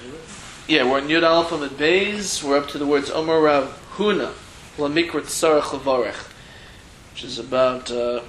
Yeah, we're in Yud Aleph Amud Beis. We're up to the words Omer Rav Huna Lamikra Tzarech Levarech, which is about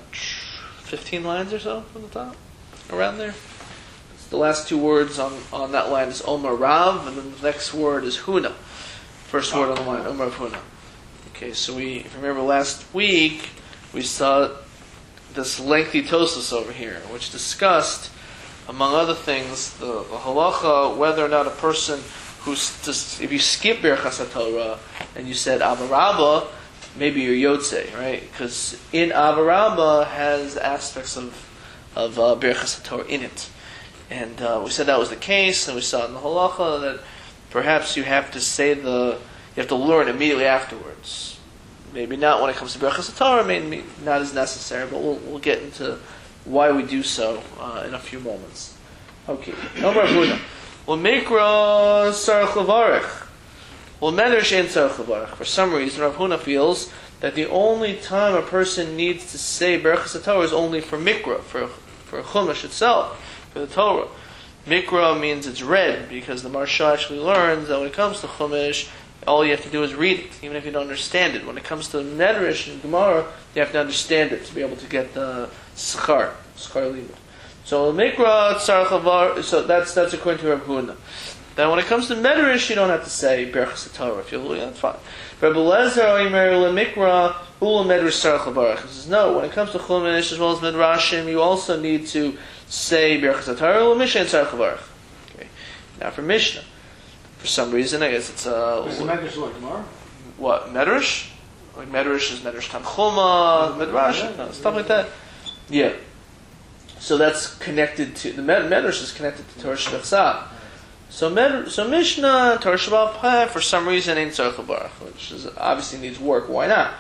15 lines or so from the top, around there. It's the last two words on that line is Omer Rav, and then the next word is Huna. First word on the line, Omer Rav Huna. Okay, so if you remember last week, we saw this lengthy Tosfos over here, which discussed, among other things, the halacha, whether or not a person if you skip Birchas HaTorah and you said Abba Rabba, maybe you're Yotze, right? Because in Abba Rabba has aspects of Birchas HaTorah in it. And we said that was the case, and we saw in the halacha that perhaps you have to learn immediately afterwards. Maybe not when it comes to Birchas HaTorah, maybe not as necessary, but we'll get into why we do so in a few moments. Okay. Omer Huna. Well, Mikra Tzarech Levarech. Well, Medrash ain't Tzarech Levarech. For some reason, Rav Huna feels that the only time a person needs to say Birchas HaTorah is only for Mikra, for Chumash itself, for the Torah. Mikra means it's read, because the Maharsha actually learns that when it comes to Chumash, all you have to do is read it, even if you don't understand it. When it comes to Medrash and Gemara, you have to understand it to be able to get the Schar Limud. So Mikra Tzarech Levarech, so that's according to Rav Huna. Then when it comes to Medrash, you don't have to say Birchas HaTorah. If you that's fine. Rabbi Lezer Omer LeMikra Ula Medrash Tzarech Levarech. He says no. When it comes to Chumash as well as Midrashim, you also need to say Birchas HaTorah LeMishnah Tzarech Levarech. Okay. Now for Mishnah, for some reason, I guess it's Is the Medrash like Gemara? What Medrash? Like Medrash is Medrash Tanchuma, Midrash, stuff like that. Yeah. So that's connected to the Medrash is connected to Torah Shabbat Tzad. So Mishnah Torah Shabbat Peh for some reason ain't Tzarech Levarech, which obviously needs work. Why not?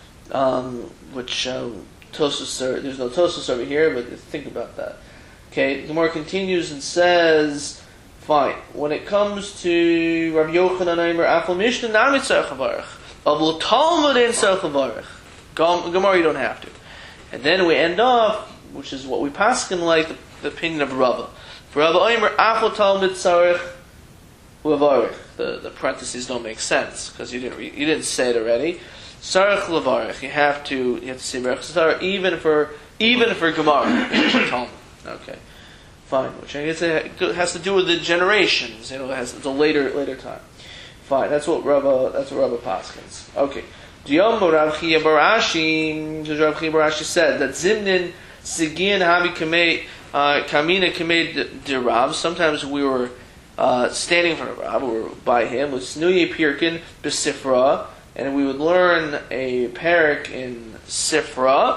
Tosfos, there's no Tosfos over here, but think about that. Okay, the Gemara continues and says, fine. When it comes to Rabbi Yochanan Omer Afal Mishnah Nami Tzarech Levarech, Avul Talmud ain't Tzarech Levarech. Gemara you don't have to. And then we end off, which is what we paskin like the opinion of Rava. For Rava Omer Afal Talmud Tzarech Levarech. The parentheses don't make sense because you didn't say it already. Tzarech Levarech. You have to say Birchas HaTorah even for Gemara, even for Talmud. Okay, fine. Which I guess it has to do with the generations. It's a later time. Fine. That's what Rava paskins. Okay. Diyom Rav Chia bar Ashi, because Rav Chia bar Ashi said that Zimnin Sigin Habi Kamina Kamed de Rav. Sometimes we were standing in front of Rav, we were by him with Snuye Pirkin Besifra, and we would learn a parak in Sifra,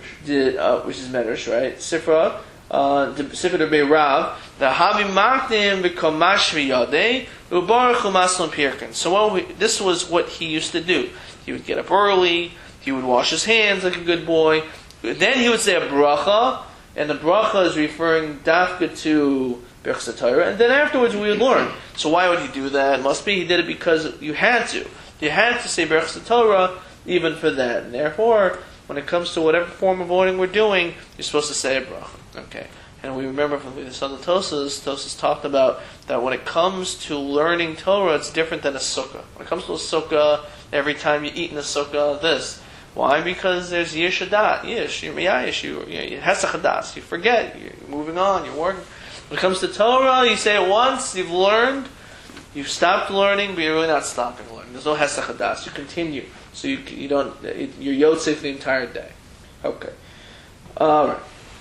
which is Medrash, right? Sifra, Sifra de Rav. The Habi Makdim B'Komash V'Yadei Ubarach Umaslon Pirkin. So this was what he used to do. He would get up early, he would wash his hands like a good boy, then he would say a bracha, and the bracha is referring dafka to Birchas HaTorah, and then afterwards we would learn. So why would he do that? It must be he did it because you had to. You had to say Birchas HaTorah even for that. And therefore, when it comes to whatever form of voting we're doing, you're supposed to say a bracha. Okay. And we remember from the Tosfos talked about that when it comes to learning Torah, it's different than a sukkah. When it comes to a sukkah, every time you eat in a sukkah, this. Why? Because there's yish adat, you're miyayish, you hesach hadas, you forget, you're moving on, you're working. When it comes to Torah, you say it once, you've learned, you've stopped learning, but you're really not stopping learning. There's no hesach hadas, you continue. So you don't, you're yotzei for the entire day. Okay. Alright.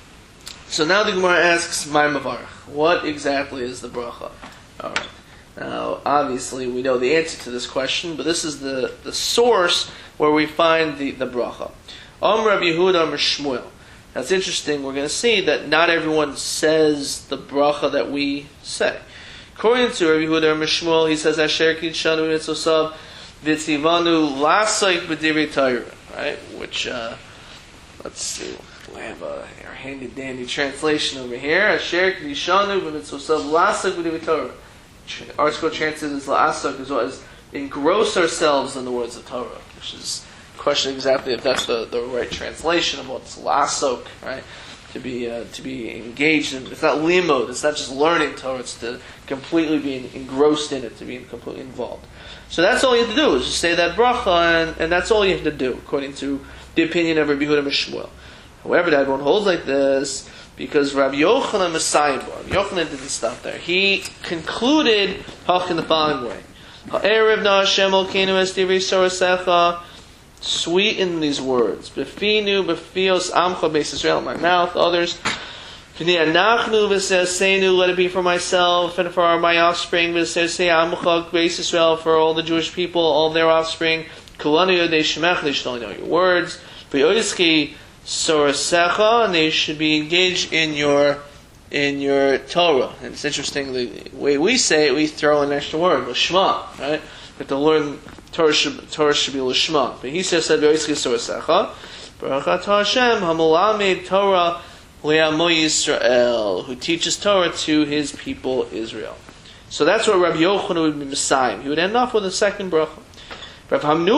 So now the Gemara asks, "My mavarach, what exactly is the bracha?" All right. Now, obviously, we know the answer to this question, but this is the source where we find the bracha. Rabbi Yehuda Amar Shmuel. That's interesting. We're going to see that not everyone says the bracha that we say. According to Rabbi Yehuda Amar Shmuel, he says, "Asher kidshanu nitzosav v'tzivanu lasaik b'divrei Torah." Right? Which, let's see. We have our handy dandy translation over here. Asher kidshanu v'nitzosav lasaik b'divrei Torah. Article translated as la'asok as well as engross ourselves in the words of Torah, which is a question exactly if that's the right translation of what's la'asok, right? To be engaged in. It's not limud. It's not just learning Torah. It's to completely being engrossed in it, to being completely involved. So that's all you have to do, is just say that bracha, and that's all you have to do, according to the opinion of Rabbi Yehuda and Shmuel. However, that one holds like this, because Rabbi Yochanan Messiah, Rabbi Yochanan didn't stop there. He concluded Hach in the following way. Ha'erev na Hashem Elokeinu es divrei sorasecha, sweeten these words. Befinu, befios, amcha, beis Israel, in my mouth, others. V'ni'anachnu v'sesenu, let it be for myself and for my offspring. V'sesei amcha, beis Israel, for all the Jewish people, all their offspring. Kulanu yodei shemech, they should only know your words. V'yoiski sorasecha, and they should be engaged in your Torah. And it's interesting, the way we say it, we throw an extra word, l'shma, right? But to learn Torah should be l'shma. But he said, "V'yoiski sorasecha, baruch atah Hashem hamolamed Torah le'amo Yisrael," who teaches Torah to his people Israel. So that's what Rabbi Yochanan would be Messiah. He would end off with a second bracha. Rav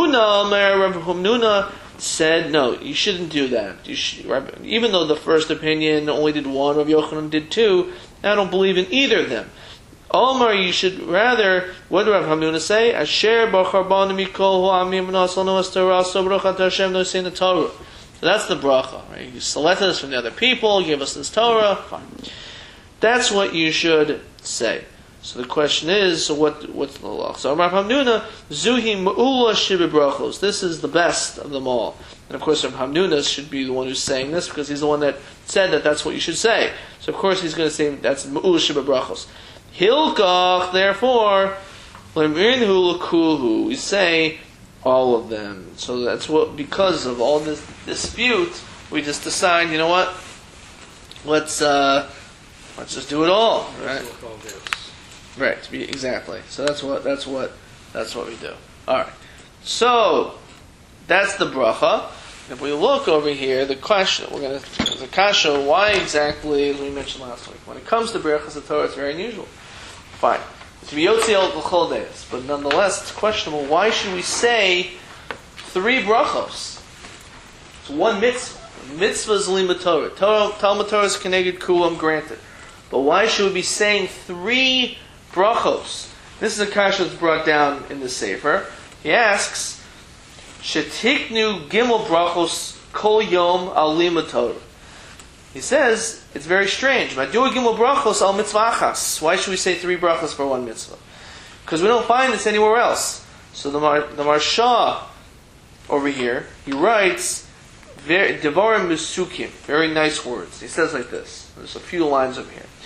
Hamnuna said, no, you shouldn't do that. Even though the first opinion only did one, Rav Yochanan did two, I don't believe in either of them. Omar, you should rather, what did Rav Hamnuna say? Asher b'charbanu mikol ho'amim v'nasalnu es-Torah, so baruch atah Hashem nosein the Torah. So that's the bracha, right? You selected us from the other people, give us this Torah, fine. That's what you should say. So the question is, so what's the law? So Rav Hamnuna, Zuhi Ma'ula Shibbi Brachos. This is the best of them all. And of course Rav Hamnuna should be the one who's saying this, because he's the one that said that that's what you should say. So of course he's going to say that's Ma'ula Shibbi Brachos. Hilkach, therefore, Lem'inhu L'kuhu. We say all of them. So that's what, because of all this dispute, we just decide, you know what? Let's just do it all, right? Right, exactly. So that's what we do. All right. So that's the bracha. If we look over here, the question the kasha, why exactly, as we mentioned last week, when it comes to brachas of Torah, it's very unusual. Fine, it's biyotzi el l'chol deis, but nonetheless, it's questionable. Why should we say 3 brachos? It's one mitzvah. Mitzvah is limud Torah. Talmud Torah is keneged kulam, granted. But why should we be saying 3 brachos? This is a kasha that's brought down in the Sefer. He asks, Shetiknu gimel brachos kol yom al limud Torah. He says, it's very strange. Madu gimel brachos al mitzvachas. Why should we say 3 brachos for one mitzvah? Because we don't find this anywhere else. So the Marsha over here, he writes, Devarim Musukim, very nice words. He says like this. There's a few lines over here.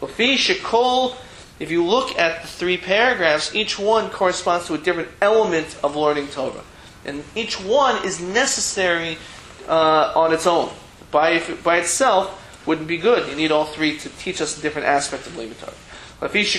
If you look at the 3 paragraphs, each one corresponds to a different element of learning Torah. And each one is necessary on its own. By itself wouldn't be good. You need all 3 to teach us a different aspect of learning Torah. Because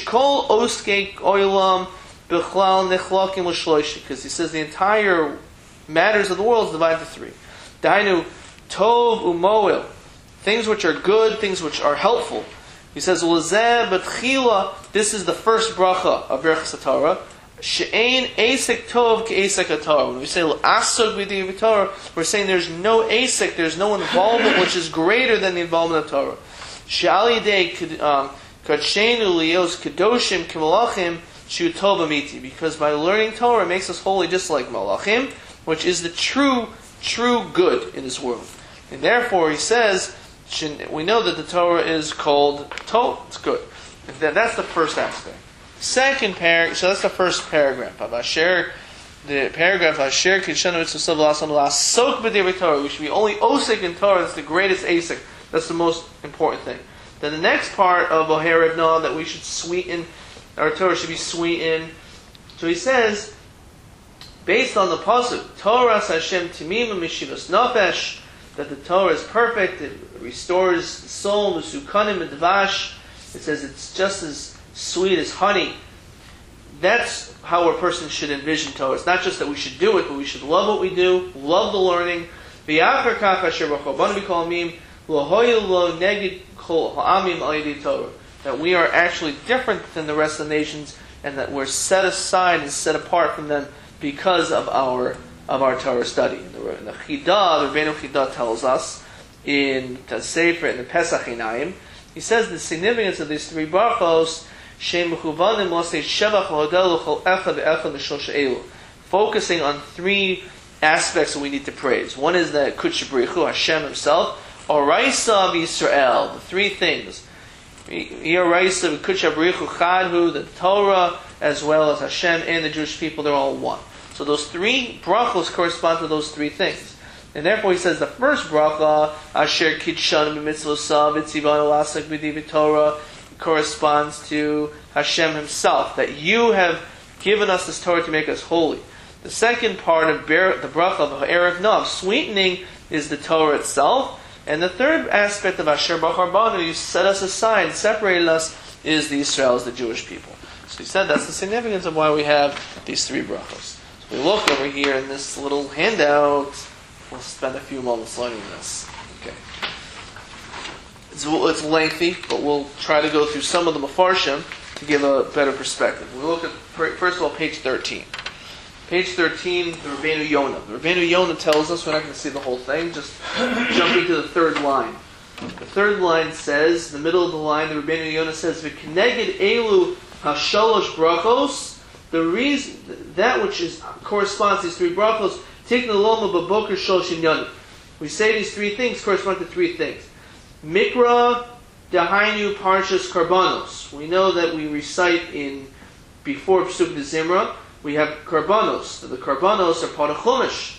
he says the entire matters of the world is divided into 3. Dainu, tov umoil, things which are good, things which are helpful. He says, "Ulazeh betchila." This is the first bracha of Berachas Torah. She'ein esek tov ke'esek Torah. When we say asok b'divrei Torah, we're saying there's no esek, there's no involvement which is greater than the involvement of Torah. She'al yidei kadshenu lios kadoshim k'malachim shu tov amiti. Because by learning Torah, it makes us holy just like malachim, which is the true good in this world. And therefore, he says, we know that the Torah is called Torah. It's good. That's the first aspect. Second paragraph, so that's the first paragraph. The paragraph, Asher Kidshanu Mitzvah L'Asam L'Asok B'Divrei Torah. We should be only osik in Torah. That's the greatest asik. That's the most important thing. Then the next part of Oher Ibn, that we should sweeten, our Torah should be sweetened. So he says, based on the pasuk, Torah Hashem Timim Mishivas Nafesh, that the Torah is perfect, it restores the soul, Musukanim and Dvash. It says it's just as sweet as honey. That's how a person should envision Torah. It's not just that we should do it, but we should love what we do, love the learning. That we are actually different than the rest of the nations, and that we're set aside and set apart from them because of our Torah study. In the Chidah, the Rebbeinu Chidah tells us in the Sefer, in the Pesach Einayim, he says the significance of these 3 brachos focusing on three aspects that we need to praise. One is that Kudsha B'richu, Hashem Himself, Oraisa of Yisrael, the three things. Oraisa of Kudsha B'richu Chadhu, the Torah, as well as Hashem and the Jewish people, they're all one. So those three brachos correspond to those three things. And therefore he says the first bracha, Asher Kidshan B'mitzvosav V'tzivan Elasak B'di Torah, corresponds to Hashem Himself, that you have given us this Torah to make us holy. The second part of the bracha of Erev Nav, sweetening, is the Torah itself. And the third aspect of Asher Bachar Banu, you set us aside, separated us, is the Israels, the Jewish people. So he said that's the significance of why we have these three brachos. So we look over here in this little handout. We'll spend a few moments learning this. Okay. It's lengthy, but we'll try to go through some of the Mefarshim to give a better perspective. We look at, first of all, page 13. Page 13, the Rabbeinu Yonah. The Rabbeinu Yonah tells us, we're not going to see the whole thing, just jumping to the third line. The third line says, in the middle of the line, the Rabbeinu Yonah says, V'keneged elu hashalosh brachos, the reason, that which corresponds to these three brachos, tikna loma b'boker shloshim yanim. We say these three things correspond to three things. Mikra dahainu parshas karbanos. We know that we recite before Pesuk Zimra, we have karbanos. The karbanos are part of Chumash.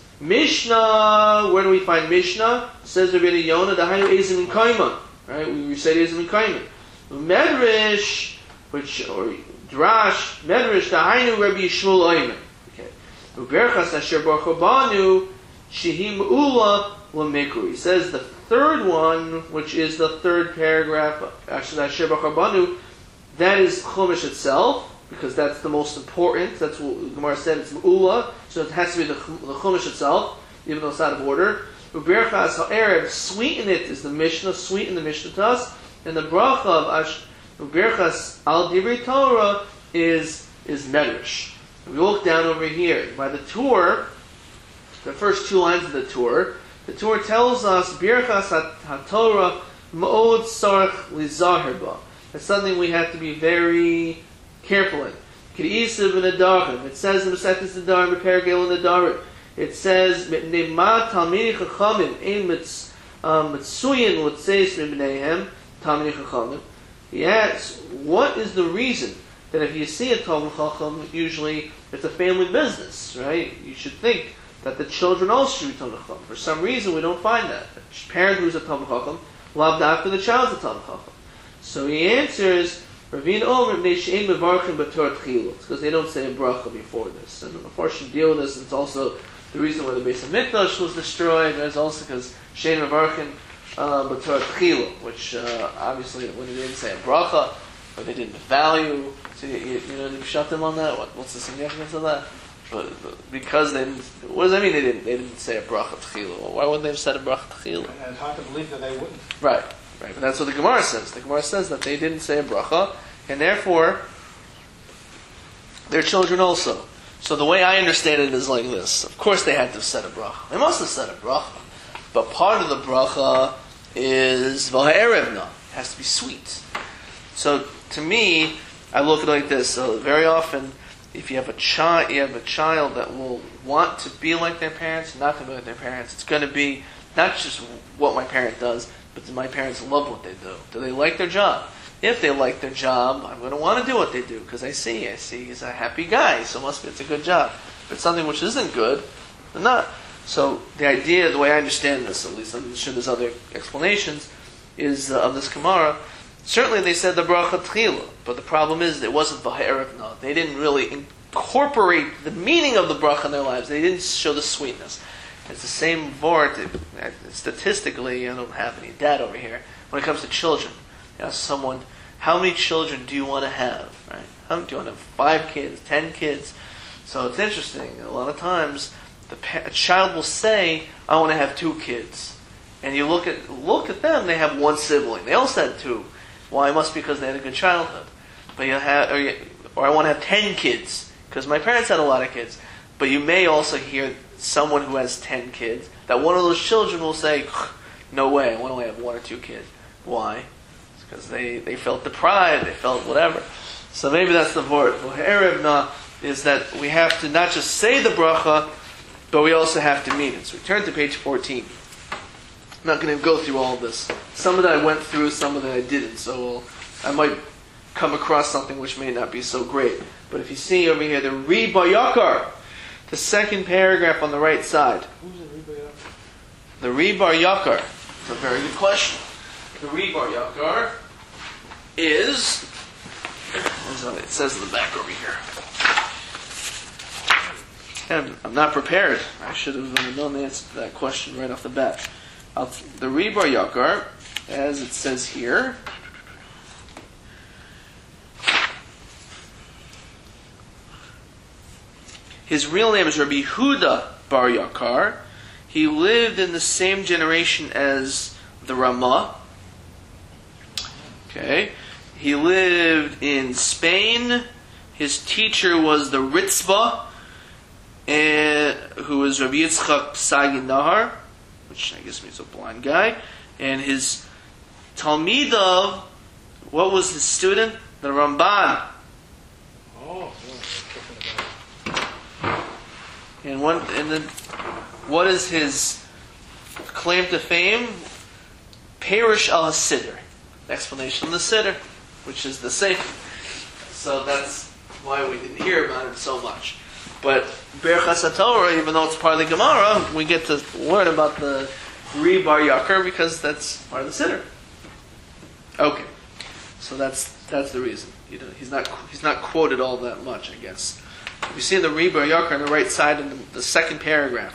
Mishnah, where do we find Mishnah? It says Rabbeinu Yonah, dahainu ezim and kaiman. Right? We recite ezim and kaiman. Medrash, or Drash, Medrash, dahainu Rabbi Yishmael Omer. Okay. Uberchas asher baruch banu, shehi me'ula l'mikru. He says the third one, which is the third paragraph, actually asher baruch banu, that is Chumash itself, because that's the most important. That's what Gemara said, it's Me'ula, so it has to be the Chumash itself, even though it's out of order. Uberchas ha'erev, sweeten it, is the Mishnah, sweeten the Mishnah to us, and the bracha of Uberchas al Divrei Torah is Medrash. We look down over here, by the Tur, the first two lines of the Tur tells us, Birchas HaTorah Ma'od Sarach Lizahir Ba. That's something we have to be very careful in. K'di'isiv in Adarim. It says in Mesechus Adarim, Perigel in Adarim. It says, Nema Talmidei Chachamim Ein Mitzuyin L'tzeis Mibneihem Talmidei Chachamim. He asks, what is the reason that if you see a Talmid Chacham, usually it's a family business, right? You should think that the children also should be Talmid Chacham. For some reason, we don't find that. A parent who's a Talmid Chacham, loved after the child's a Talmid Chacham. So he answers, Ravina Omer, it's because they don't say a bracha before this. And the Mefarshim deal with this, and it's also the reason why the Beis HaMikdash was destroyed. There's also because Shein Mevarchin B'Torah Tchila, which obviously when they didn't say a bracha, or they didn't value. So you shut them on that? What's the significance of that? But because they didn't, what does that mean? They didn't say a bracha Tchila. Well, why wouldn't they have said a bracha Tchila? And it's hard to believe that they wouldn't. Right. But that's what the Gemara says. The Gemara says that they didn't say a bracha, and therefore their children also. So the way I understand it is like this. Of course they had to have said a bracha. They must have said a bracha. But part of the bracha is v'ha'erevna. It has to be sweet. So to me, I look at it like this. So very often, if you have a child that will want to be like their parents, not to be like their parents, it's going to be not just what my parent does, but do my parents love what they do? Do they like their job? If they like their job, I'm going to want to do what they do, because I see he's a happy guy, so must be it's a good job. If it's something which isn't good, then not. So the idea, the way I understand this, at least I'm sure there's other explanations, is of this Gemara. Certainly they said the bracha tchila, but the problem is it wasn't v'ha'erev na. They didn't really incorporate the meaning of the bracha in their lives. They didn't show the sweetness. It's the same vort. Statistically, I don't have any data over here. When it comes to children, you ask someone, how many children do you want to have? Right? Do you want to have 5 kids, 10 kids? So it's interesting. A lot of times, a child will say, "I want to have 2 kids," and you look at them. They have 1 sibling. They also had 2. Why? It must be because they had a good childhood. But or I want to have 10 kids because my parents had a lot of kids. But you may also hear someone who has 10 kids, that one of those children will say, no way, I want to only have 1 or 2 kids. Why? because they felt deprived, they felt whatever. So maybe that's the word. Erev is that we have to not just say the bracha, but we also have to mean it. So we turn to page 14. I'm not going to go through all of this. Some of that I went through, some of that I didn't. So I might come across something which may not be so great. But if you see over here, the Ri Bar Yakar, the second paragraph on the right side. Who's the Ri Bar Yakar? The Ri Bar Yakar. It's a very good question. The Ri Bar Yakar is, it says in the back over here. I'm not prepared. I should have known the answer to that question right off the bat. The Ri Bar Yakar, as it says here, his real name is Rabbi Yehuda Bar Yakar. He lived in the same generation as the Ramah. Okay. He lived in Spain. His teacher was the Ritzvah, who was Rabbi Yitzchak Sagi Nahar, which I guess means a blind guy. And his Talmidav, what was his student? The Ramban. Oh, And then, what is his claim to fame? Perish al Siddur. Explanation of the Siddur, which is the Sefer. So that's why we didn't hear about it so much. But Berachas HaTorah, even though it's part of the Gemara, we get to learn about the Ri Bar Yakar because that's part of the Siddur. Okay, so that's the reason. He's not quoted all that much, I guess. You see in the Ri Bar Yakar on the right side in the second paragraph.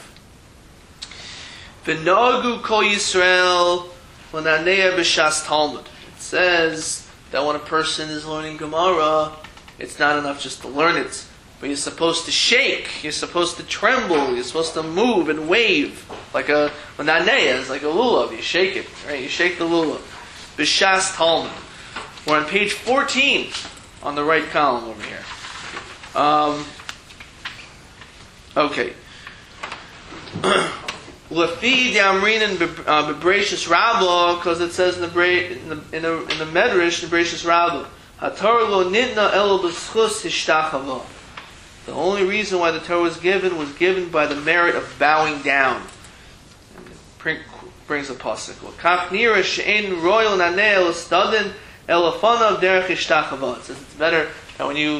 V'nogu kol Yisrael l'nanea b'shas Talmud. It says that when a person is learning Gemara, it's not enough just to learn it, but you're supposed to shake, you're supposed to tremble, you're supposed to move and wave like a l'nanea is like a lulav. You shake it, right? You shake the lulav. B'shas Talmud. We're on page 14 on the right column over here. Okay. Lefi Damrin and Bebrachus Rabba, because it says in the Medrash, the Bebrachus Rabba, Hatorah lo nitna elo b'schus hishtachava. The only reason why the Torah was given by the merit of bowing down. And it brings a pasuk. Kach nira she'en royal naneh l'stadin elafanav derech hishtachava. It says it's better that when you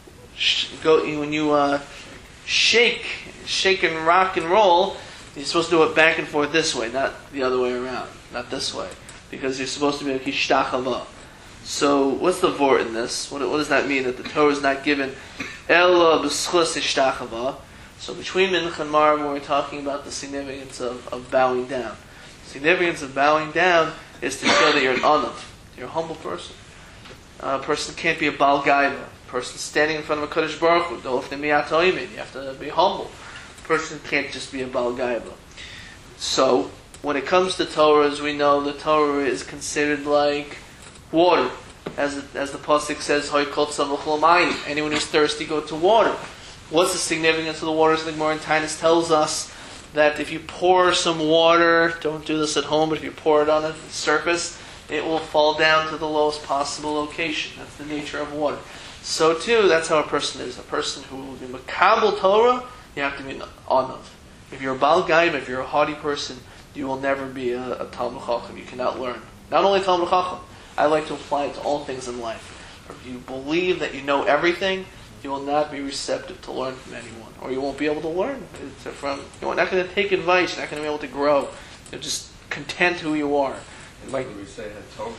shake and rock and roll, you're supposed to do it back and forth this way, not the other way around, not this way, because you're supposed to be like hishtachava. So, what's the vort in this? What does that mean? That the Torah is not given ela b'schus hishtachava. So, between Mincha and Marv, we're talking about the significance of bowing down. The significance of bowing down is to show that you're an anav, you're a humble person. A person can't be a bal gaiva. A person standing in front of a Kadosh Baruch Hu, you have to be humble. A person can't just be a bal gaiva. So, when it comes to Torah, as we know, the Torah is considered like water. As the pasuk says, anyone who's thirsty, go to water. What's the significance of the water? So the Gemara in Tainus tells us that if you pour some water, don't do this at home, but if you pour it on the surface, it will fall down to the lowest possible location. That's the nature of water. So too, that's how a person is. A person who will be makabel Torah, you have to be an anav. If you're a bal gaiva, if you're a haughty person, you will never be a Talmud Chacham. You cannot learn. Not only Talmud Chacham, I like to apply it to all things in life. If you believe that you know everything, you will not be receptive to learn from anyone, or you won't be able to learn you're not going to take advice. You're not going to be able to grow. You're just content who you are. Like we say,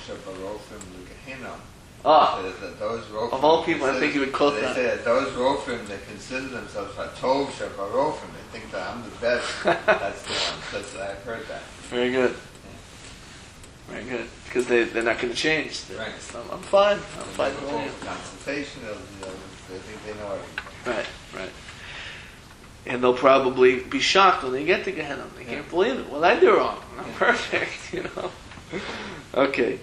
of all people, I think you would quote that. They say that those rofim, they consider themselves hatov shabarofim. They think that I'm the best. That's the one. I've heard that. Very good. Yeah. Very good. Because they're not going to change. Right. I'm fine. I'm fine. Consultation they think they know everything. Right. And they'll probably be shocked when they get to Gehenna. They can't believe it. What did I do wrong? I'm perfect, Okay.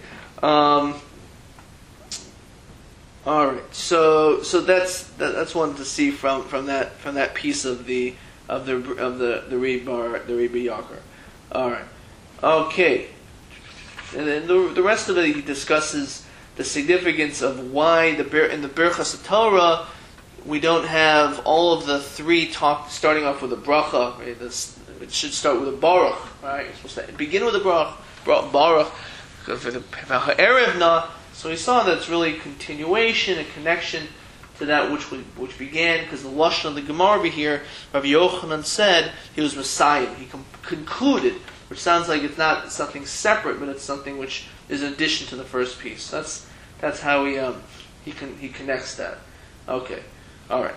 All right. So that's one to see from that piece of the Ri Bar Yakar. All right. Okay. And then the rest of it, he discusses the significance of why in the Birchas Torah we don't have all of the three starting off with a bracha. Right? It should start with a baruch. Right? You're supposed to begin with a baruch. So we saw that it's really a continuation, a connection to that which began, because the lashon of the Gemara over here, Rabbi Yochanan said he was Messiah. He concluded, which sounds like it's not something separate, but it's something which is in addition to the first piece. That's how he connects that. Okay, all right,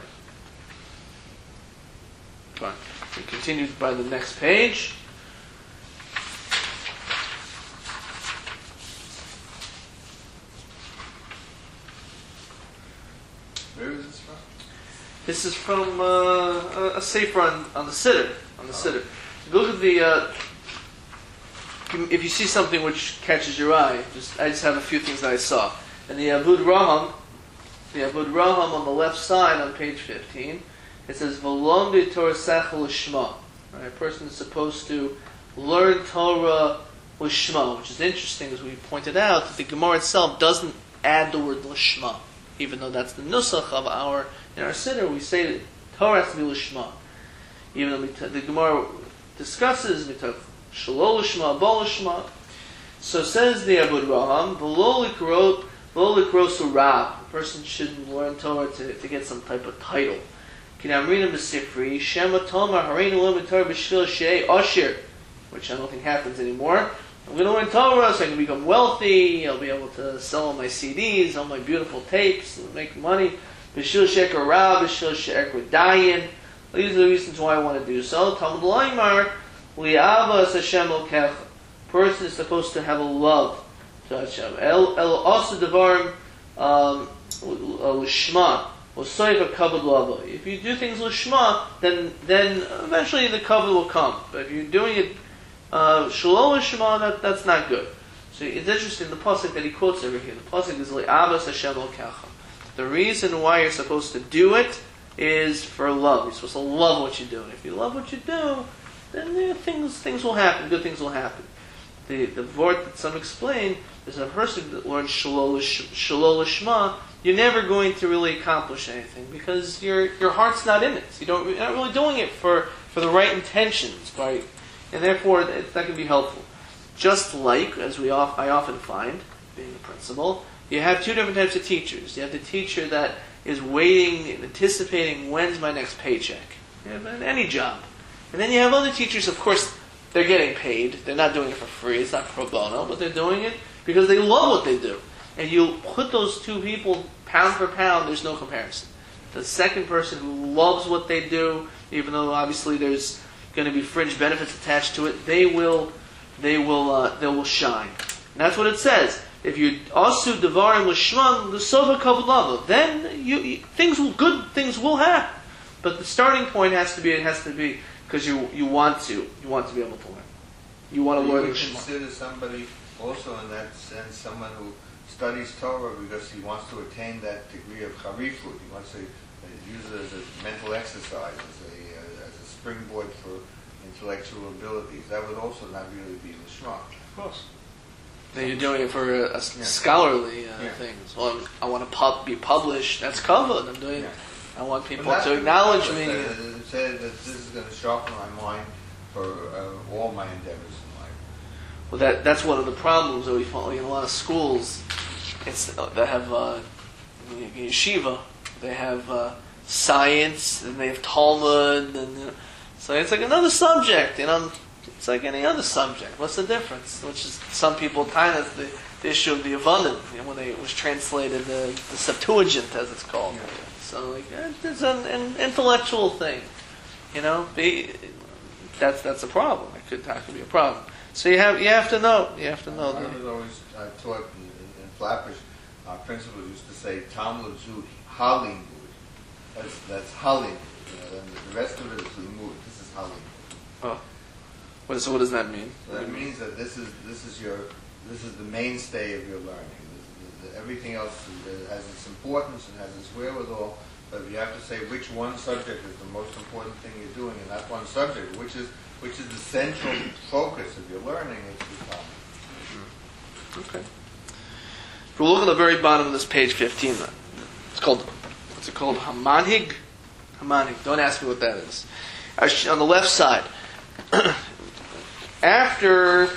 fine. We continue by the next page. Where is this from? This is from a sefer on the Siddur. Siddur. If you look at the, if you see something which catches your eye, I just have a few things that I saw. And the Avud Raham on the left side on page 15, it says V'lomdi Torah Sechel L'Shma. A person is supposed to learn Torah L'Shma, which is interesting, as we pointed out, that the Gemara itself doesn't add the word L'Shma. Even though that's the nusach of in our siddur, we say that Torah has to be l'shma. Even though the Gemara discusses shalol l'shma, bol l'shma. So says the Avud Raham, v'lo likrosu rab. A person shouldn't learn Torah to get some type of title. Kinamrina b'sifri shema tomar hareinu lo Torah b'shvil she'ei osher, which I don't think happens anymore. I'm going to learn Torah so I can become wealthy. I'll be able to sell all my CDs, all my beautiful tapes, and make money. B'shil sheker rab, b'shil sheker dayan. These are the reasons why I want to do so. Talmud Laimar, li'avas Hashem l'kecha. Person is supposed to have a love to Hashem. El also devarim l'shma. L'soiv ha'kavod lava. If you do things l'shma, then eventually the kavod will come. But if you're doing it Shalom Shema, that's not good. So it's interesting, the pasuk that he quotes over here. The pasuk is Li'avas Hashem L'kecha. The reason why you're supposed to do it is for love. You're supposed to love what you do. And if you love what you do, then things will happen. Good things will happen. The vort that some explain is that a person that learns Shalom Shema, you're never going to really accomplish anything because your heart's not in it. You're not really doing it for the right intentions, right? And therefore, it's not going to be helpful. Just like, as I often find, being a principal, you have two different types of teachers. You have the teacher that is waiting and anticipating when's my next paycheck. You have any job. And then you have other teachers, of course, they're getting paid. They're not doing it for free. It's not pro bono, but they're doing it because they love what they do. And you put those two people pound for pound, there's no comparison. The second person who loves what they do, even though obviously there's going to be fringe benefits attached to it, they will shine. And that's what it says. If you asu devarim l'shman l'sova kavod lava, then good things will happen. But the starting point has to be because you want to be able to learn. You want to learn the Shema. Consider somebody also in that sense someone who studies Torah because he wants to attain that degree of charifut. He wants to use it as a mental exercise, as a springboard for intellectual abilities. That would also not really be l'shma. Of course. Then you're doing it for scholarly things. Well, I want to be published. That's kavod. I'm doing. I want people to acknowledge me. It said that this is going to sharpen my mind for all my endeavors in life. Well, that's one of the problems that we find in a lot of schools. They have yeshiva. They have science, and they have Talmud, and so it's like another subject, it's like any other subject. What's the difference? Which is some people kind of the issue of the Avanim, when it was translated the Septuagint as it's called. Yeah. So like it's an intellectual thing, that's a problem. That could be a problem. So you have to know. You have to know. I was always taught in Flatbush. Our principal used to say Talmud zu Halim. That's Halim. And the rest of it is Limud. This is Halim. Oh. So what does that mean? So that means that this is the mainstay of your learning. Everything else has its importance and has its wherewithal, but you have to say which one subject is the most important thing you're doing in that one subject, which is the central focus of your learning. It's the Talmud. Okay. If we look at the very bottom of this page 15, it's called, what's it called? Hamanhig? Hamanhig. Don't ask me what that is. On the left side, after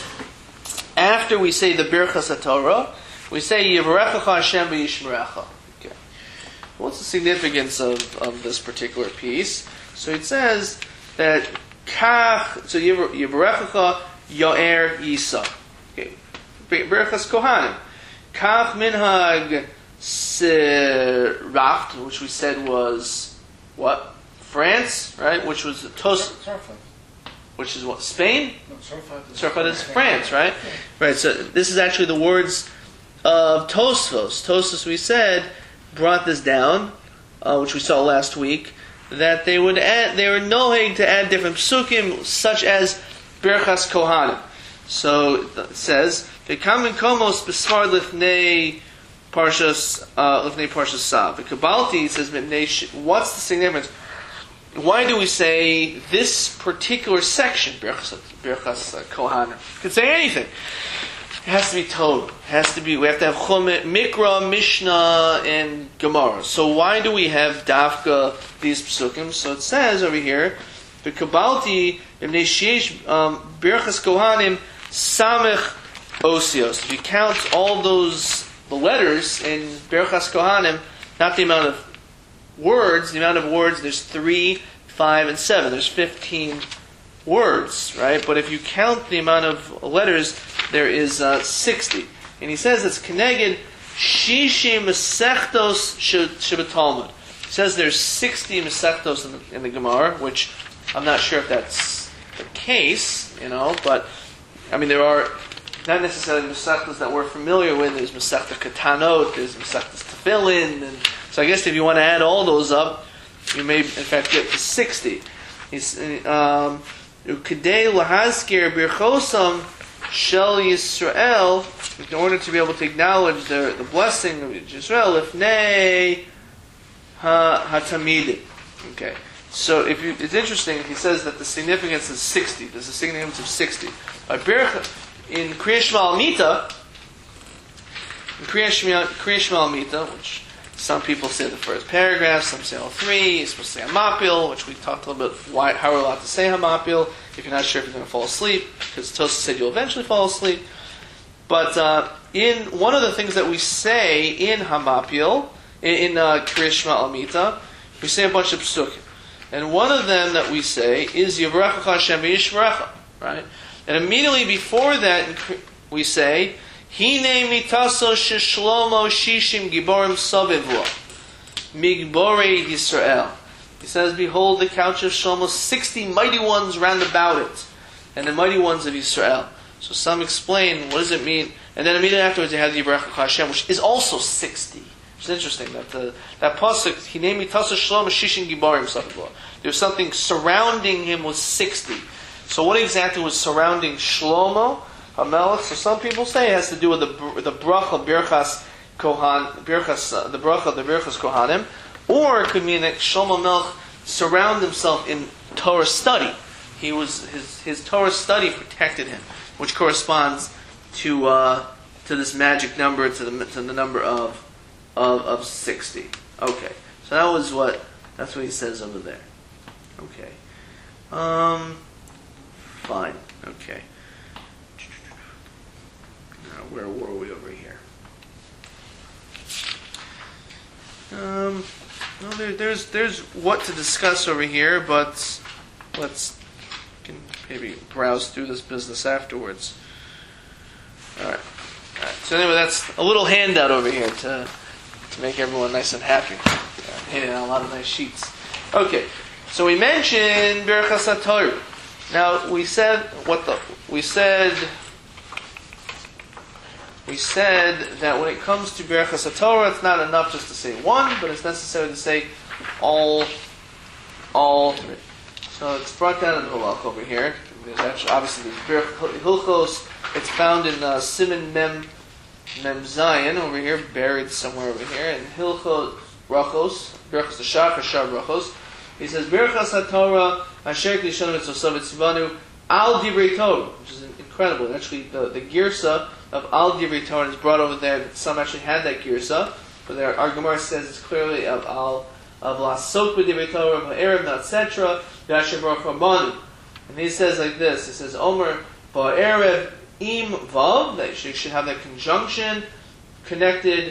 we say the Birchas HaTorah, we say Yivarechacha Hashem v'yishmerecha. Okay. What's the significance of this particular piece? So it says that Kach, so Yivarechacha Yo'er Yisa. Okay. Birchas Kohanim. Kach Minhag Siracht, which we said was what? France, right? Which was the which is what? Spain? No, Tzarfat is France, right? Right, so this is actually the words of Tosfos. Tosfos, we said, brought this down, which we saw last week, that they were noheg to add different psukim, such as Birchas Kohanim. So it says, V'kamin komos b'smar lifnei Parshas Sav. The Kabbalti says, what's the significance? Why do we say this particular section, Birchas Kohanim? It could say anything. It has to be Torah. We have to have Chumah, Mikra, Mishnah, and Gemara. So why do we have Dafka, these psukim? So it says over here, the Kabbalti, Birchas Kohanim, Samech Osios. If you count all the letters in Birchas Kohanim, not the amount of words, there's 3, 5, and 7. There's 15 words, right? But if you count the amount of letters, there is 60. And he says it's Keneged Shishim Mesechtos Shebetalmud. He says there's 60 Mesechtos in the Gemara, which I'm not sure if that's the case, but I mean there are not necessarily Mesechtos that we're familiar with. There's Mesechta Katanot, there's Mesechtas Tefillin, and so I guess if you want to add all those up, you may in fact get to 60. Ukidei lahazkir birchosam shel Yisrael, in order to be able to acknowledge the blessing of Yisrael, lifnei hatamidin. Okay, so it's interesting. He says that the significance is 60. There's a significance of 60. In Kriya Shema Mita, which some people say the first paragraph, some say all three. You're supposed to say Hamapil, which we talked a little bit how we're allowed to say Hamapil if you're not sure if you're going to fall asleep, because Tosfos said you'll eventually fall asleep. But in one of the things that we say in Hamapil, in Kriya Shema Mita, we say a bunch of psukim. And one of them that we say is Yivrechacha Hashem v'yishmerecha, right? And immediately before that we say Hine mitaso sheshlomo shishim giborim savivlo migborei Yisrael. He says, behold the couch of Shlomo, 60 mighty ones round about it, and the mighty ones of Yisrael. So some explain, what does it mean? And then immediately afterwards they have the Yivrechacha Hashem, which is also 60. It's interesting that that pasuk Hine mitaso shlomo shishim giborim savivlo. There's something surrounding him with 60. So what exactly was surrounding Shlomo HaMelech? So some people say it has to do with the bracha Birchas Kohan, the bracha the Birchas Kohanim, or it could mean that Shlomo HaMelech surrounded himself in Torah study. He was his Torah study protected him, which corresponds to this magic number, to the number of 60. Okay, so that's what he says over there. Okay. Fine. Okay. Now, where were we over here? Well, there's what to discuss over here, but can maybe browse through this business afterwards. All right. So anyway, that's a little handout over here to make everyone nice and happy. Handing out a lot of nice sheets. Okay. So we mentioned Birchas HaTorah. Now we said that when it comes to Birchas HaTorah, it's not enough just to say one, but it's necessary to say all three. So it's brought down in the halach over here. There's actually obviously the Hilchos. It's found in Siman Mem Zayin over here, buried somewhere over here, and Hilchos Brachos, Birchas Hashach, Hashar Brachos. He says, Birchas HaTorah, Asher Klishon Mitzvosav Tzivanu, Al Divrei Torah, which is in incredible. Actually, the girsa of Al Divrei Torah is brought over there. That some actually had that girsa, but our Gemara says it's clearly of Lasok b'Divrei Torah, Ba'erev, etc. Yasher Baruch Ramanu. And he says like this. He says Omer Ba'erev Im Vav. That you should have that conjunction connected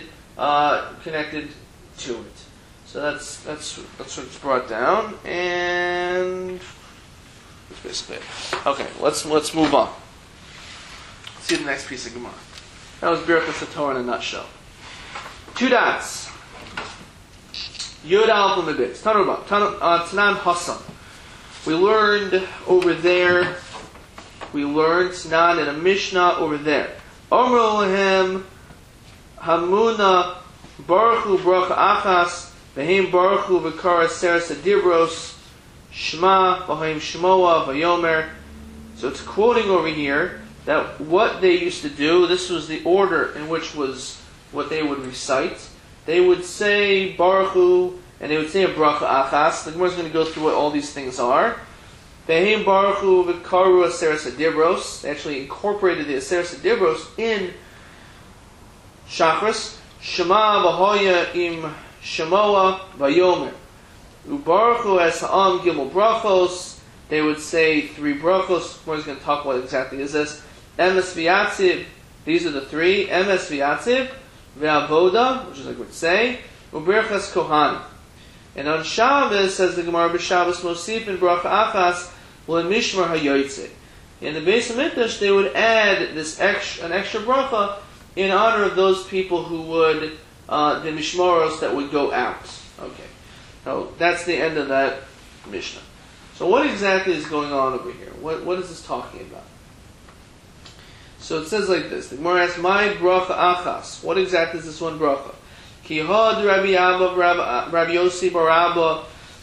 to it. So that's what it's brought down, and that's basically it. Okay, let's move on. Let's see the next piece of Gemara. That was Birchas Torah in a nutshell. 2 dots. Yud Aleph Lamid. Tanan Hasan. We learned over there. We learned Tanan in a Mishnah over there. Omer Lahem Hamuna Baruch Hu Bracha Achas V'heim Baruch Hu V'kara Seres Adibros Shema V'heim Shmoa V'yomer. So it's quoting over here that what they used to do, this was the order in which was what they would recite. They would say Baruch Hu, and they would say a Bracha Achas. The Gemara is going to go through what all these things are. V'heim Baruch Hu V'karu Aseres Adibros. They actually incorporated the Aseres Adibros in Shachris. Shema V'hoya Im Shemoa V'yomer. Ubaruchu Es Ha'am Gimel Brachos. They would say 3 brachos. We're going to talk about what exactly is this. Emes V'yatziv. These are the 3. Emes V'yatziv. Ve'avoda, which is like we would say. Uberchas Kohanim. And on Shabbos, says the Gemara, B'Shabbos Mosif in Bracha Achas L'Mishmar HaYoytze. In the Beis HaMikdash, they would add an extra bracha in honor of those people who would, the Mishmaros that would go out. Okay. So that's the end of that Mishnah. So what exactly is going on over here? What is this talking about? So it says like this. The Gemara asks, "My bracha achas." What exactly is this one bracha? Ki had Rabbi Abba, Rabbi Yossi bar Abba,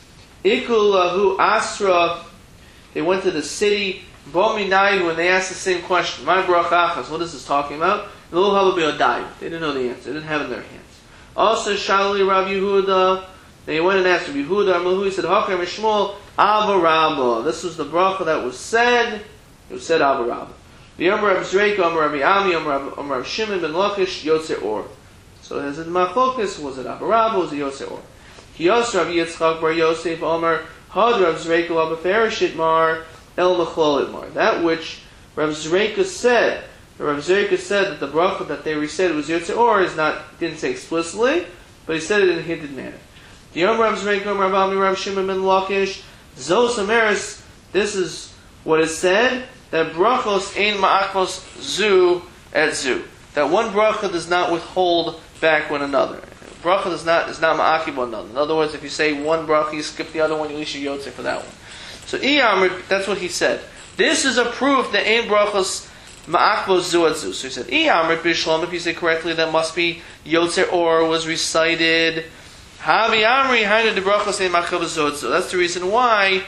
ikul lahu asra. They went to the city. Bomi night when they asked the same question. My bracha achas. What is this talking about? They didn't know the answer. They didn't have it in their hands. Also, Shalali Rabbi Yehuda. They went and asked Rabbi Yehuda. He said, "Hacher Mishmol Ava Rabba." This was the bracha that was said. It was said Ava Rabba. The Amar Rabbi Zreika, Amar Rabbi Ami, Amar Rabbi Shimon ben Lakish, Yotze Or. So as in Machlokas, was it Ava Rabba, was it Yotze Or? Kiyos Rabbi Yitzchak bar Yosef, Amar Had Rabbi Zreika Rabbi Fereshit Mar El Machlolit Mar. That which Rabbi Zreika said. Rabbi Zreika said that the bracha that they recited was Yotze Or didn't say explicitly, but he said it in a hinted manner. The Amar Rabbi Zreika, Amar Rabbi Ami, Rabbi Shimon ben Lakish, Zos Ameris. This is what is said. That brachos ein ma'akvos zu et zu. That one bracha does not withhold back one another. Bracha is not ma'akiv one another. In other words, if you say one bracha, you skip the other one, you leave your yotze for that one. So that's what he said. This is a proof that ein brachos ma'akvos zu et zu. So he said, Iyamrit b'shlom, if you say correctly, that must be yotze or was recited. Havi amri hainu de brachos ein ma'akvos zu et zu. That's the reason why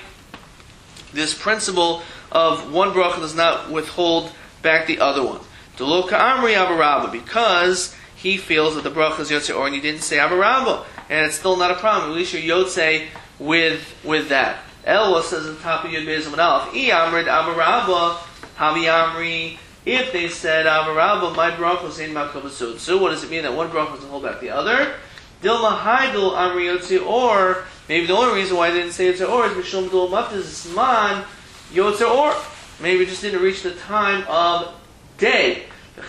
this principle of one bracha does not withhold back the other one. Delo ka'amri abarabba, because he feels that the bracha is yotze or and you didn't say abarabba, and it's still not a problem. At least you're yotze with that. Elwa says at the top of Yud Beis Amud Aleph, I amrid abarabba, havi amri. If they said abarabba, my bracha is in makabasud. So what does it mean that one bracha doesn't hold back the other? Dilma haidul amri yotze or. Maybe the only reason why they didn't say yotze or is mishum dul maftiz zman Yotze or. Maybe it just didn't reach the time of day.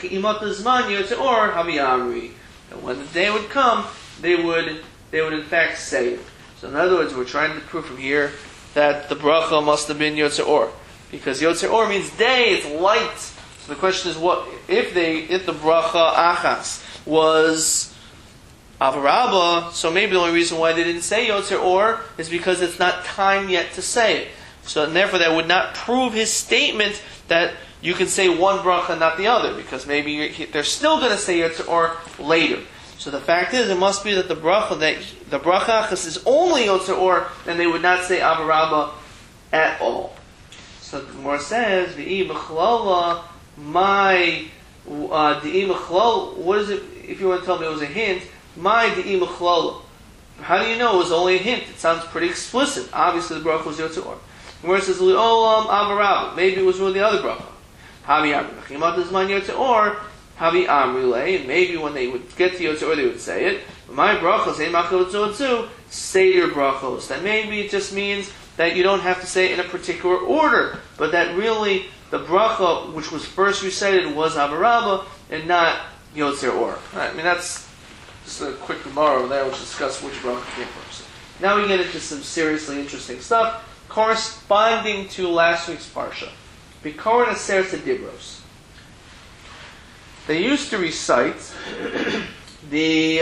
Yotze or havi amri. And when the day would come, they would in fact say it. So in other words, we're trying to prove from here that the bracha must have been Yotze or, because Yotze or means day, it's light. So the question is, what if the bracha achas was avarabba? So maybe the only reason why they didn't say Yotze or is because it's not time yet to say it. So and therefore that would not prove his statement that you can say one bracha, not the other, because maybe they're still going to say Yotze or later. So the fact is, it must be that the bracha achas is only Yotze or, and they would not say avarabba at all. So the Gemara says, "V'i b'chlala my di'i b'chlala." What is it? If you want to tell me, it was a hint. My di'i b'chlala. How do you know it was only a hint? It sounds pretty explicit. Obviously, the bracha was Yotze or. Where it says Li'olam Avarabba, maybe it was really the other bracha. Havi Amri, or Havi Amrile, and maybe when they would get to Yotzer Or, they would say it. My brachos, Seder brachos. That maybe it just means that you don't have to say it in a particular order, but that really the bracha which was first recited was Avarabba and not Yotzer Or. Right, I mean, that's just a quick Gemara over there which discuss which bracha came first. Now we get into some seriously interesting stuff corresponding to last week's parsha. Bikorin Aseret Dibros. They used to recite the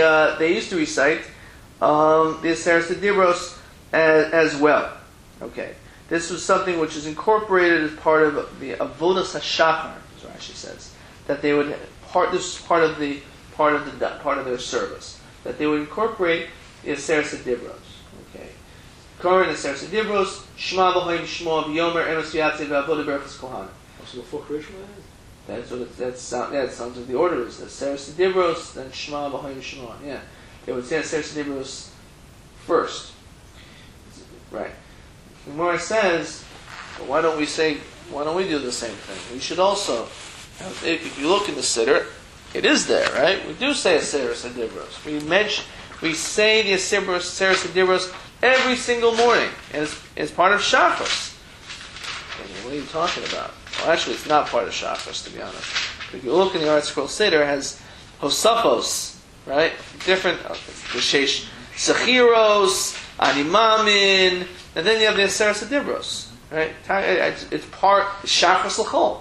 Aseret Dibros as well. Okay, this was something which is incorporated as part of the Avodas Hashachar, as Rashi says, that they would this is part of their service, that they would incorporate the Aseret Dibros. Okay, Korin Aseret Dibros, Shema B'Hoyim Shmo V'Yomer Emes V'Yatzev V'Avodah Berachos Kohanim. Also before Krishma? That's what it sounds like the order is. Aseret Dibros, then Shema B'Hoyim Shmo. Yeah, they would say Aseret Dibros first. Right. The Gemara says, well, why don't we do the same thing? We should also, if you look in the Siddur, it is there, right? We do say Aseret Dibros. We say the Aseret Dibros every single morning as part of Shachos. What are you talking about? Well, actually, it's not part of Shachos, to be honest. If you look in the Art Scroll Siddur, it has Hosafos, right? Different, the Sheish Sechiros, Animamin, and then you have the Aseret Dibros, right? It's part Shachos L'chol.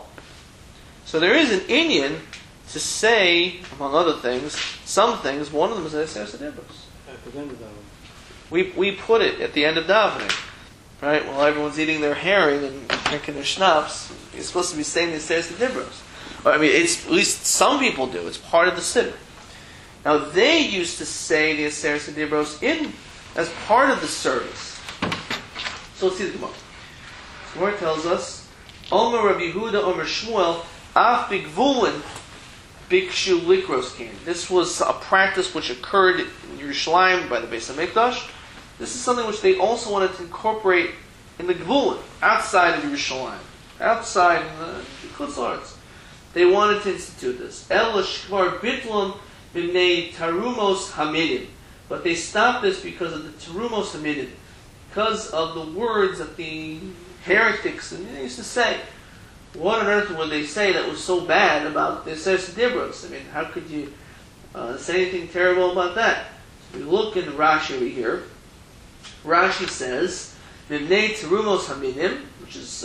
So there is an inyan to say, among other things, some things. One of them is the Aseret Dibros. At the end of that one. We put it at the end of davening, right? While everyone's eating their herring and drinking their schnapps, you're supposed to be saying the Aseret Dibros. I mean, it's, at least some people do. It's part of the Siddur. Now, they used to say the Aseret Dibros as part of the service. So let's see the Gemara. The Gemara tells us, Omer Rabbi Yehuda, Omer Shmuel, Af Bigvulin, Bikshu Likros came. This was a practice which occurred in Yerushalayim by the Beis HaMikdash. This is something which they also wanted to incorporate in the Gvulin, outside of Yerushalayim, outside the Chutz La'aretz. They wanted to institute this. El Shkvar Bitlun B'nei Tarumos Hamidim. But they stopped this because of the Tarumos Hamidim, because of the words that the heretics used to say. What on earth would they say that was so bad about the Aseret Dibros? I mean, how could you say anything terrible about that? So we look in Rashi over here. Rashi says, Mibnei Terumos Haminim, which is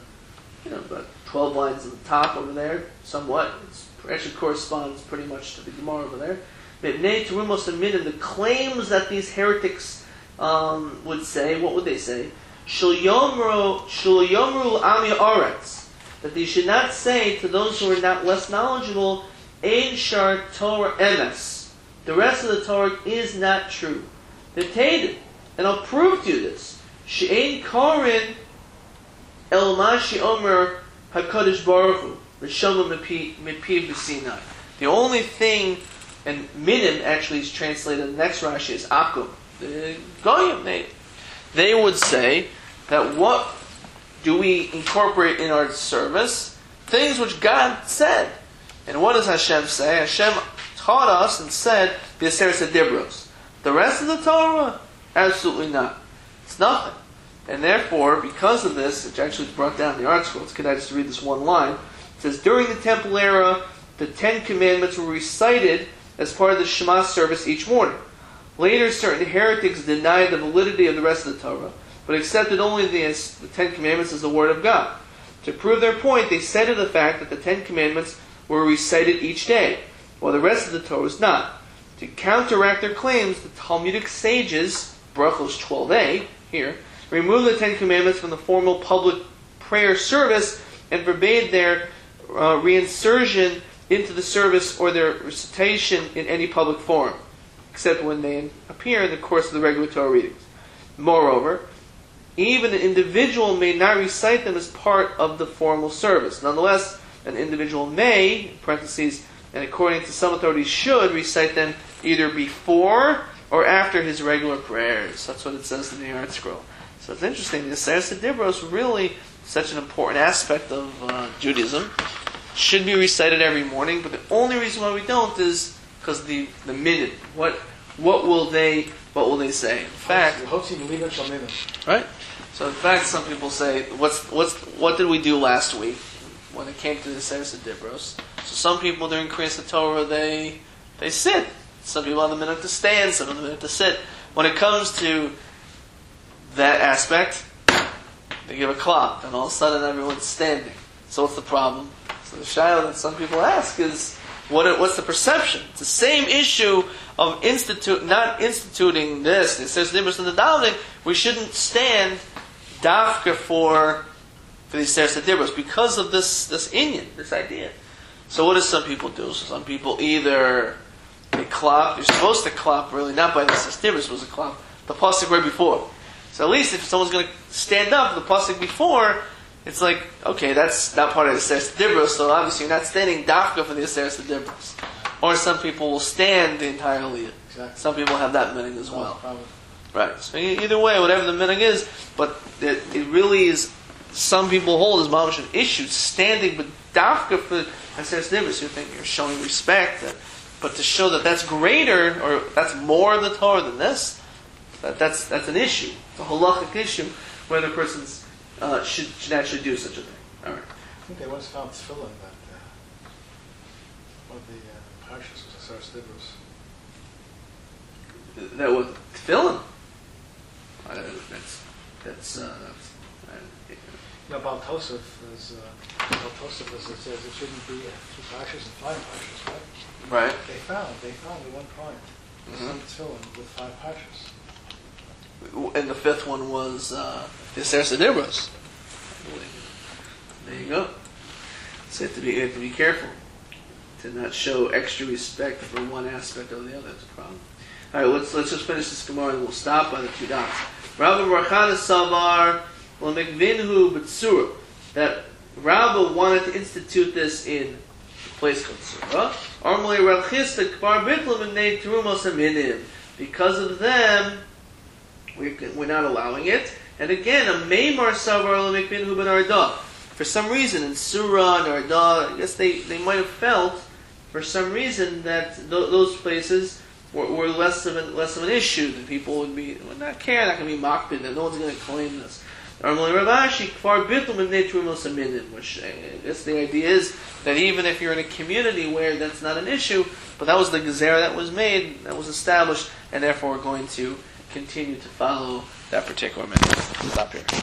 about 12 lines at the top over there, somewhat. It actually corresponds pretty much to the Gemara over there. Mibnei Terumos Haminim, the claims that these heretics would say, what would they say? Shul Yomru Ami Aretz, that they should not say to those who are not less knowledgeable, Ein Shar Torah Emes. The rest of the Torah is not true. They're tainted. And I'll prove to you this. She'ein Korin El Mashi Omer HaKadosh Baruch Hu V'Shomah Mipiv B'Sinai. The only thing, and Minim actually is translated in the next Rashi is Akum. The Goyim, they would say that what do we incorporate in our service? Things which God said. And what does Hashem say? Hashem taught us and said the Aseret Dibros. The rest of the Torah? Absolutely not. It's nothing. And therefore, because of this, which actually is brought down in the Art Scrolls, can I just read this one line? It says, during the Temple era, the 10 Commandments were recited as part of the Shema service each morning. Later, certain heretics denied the validity of the rest of the Torah, but accepted only the 10 Commandments as the Word of God. To prove their point, they cited the fact that the 10 Commandments were recited each day, while the rest of the Torah was not. To counteract their claims, the Talmudic sages, Brachos 12a, here, removed the 10 Commandments from the formal public prayer service and forbade their reinsertion into the service or their recitation in any public forum, except when they appear in the course of the regular Torah readings. Moreover, even an individual may not recite them as part of the formal service. Nonetheless, an individual may, in parentheses, and according to some authorities should, recite them either before or after his regular prayers. That's what it says in the Art Scroll. So it's interesting. The Aseret Dibros really such an important aspect of Judaism. should be recited every morning, but the only reason why we don't is because the minute. What will they say? In fact, right? So in fact, some people say, what did we do last week when it came to the Seres Dibros? So some people during Kriyas Torah they sit. Some people have the minute to stand, some have the minute to sit. When it comes to that aspect, they give a clap, and all of a sudden everyone's standing. So what's the problem? So the shayla that some people ask is, what's the perception? It's the same issue of not instituting this. It says Dibros in the davening. We shouldn't stand dafka for the Seres Dibros because of this inyan, this idea. So what do some people do? So some people either they clap. You're supposed to clap, really, not by the Seres Dibros. Was a clap the pasuk right before. So at least if someone's going to stand up the pasuk before, it's like, okay, that's not part of the Seres Dibros, so obviously you're not standing dafka for the Seres Dibros. Or some people will stand the entire aliyah. Exactly. Some people have that meaning as well. Probably. Right. So either way, whatever the meaning is, but it really is, some people hold as mamash an issue, standing but dafka for the Seres Dibros. You think you're showing respect, but to show that that's greater, or that's more of the Torah than this, that's an issue. It's a halachic issue whether a person should actually do such a thing. All right. I think they once found tefillin that one of the parshas was a Seres Dibros. That was tefillin. Baal Tosef says it says it shouldn't be 2 parshas and 5 parshas, right? Right. They found at one point some tefillin with 5 parshas. And the 5th one was the Seres Dibros. There you go. So you have to be careful to not show extra respect for one aspect or the other. That's a problem. All right, let's just finish this Gemara and we'll stop by the 2 dots. Rabbi Barchana Savar L'Mekvinhu B'Tzura, that Rabbi wanted to institute this in a place called Tzura. Armali Rachista Kvar Bitlam and Nei Terumos Aminim. Because of them, we're not allowing it. And again, a Meimar Savar L'Mekvinhu Ben Ardah. For some reason, in Surah and Ardah, I guess they might have felt, for some reason, that those places were less of an issue, that people would not care, not going to be mocked, that no one's going to claim this. Which I guess the idea is that even if you're in a community where that's not an issue, but that was the gezerah that was made, that was established, and therefore we're going to continue to follow that particular method. Stop here.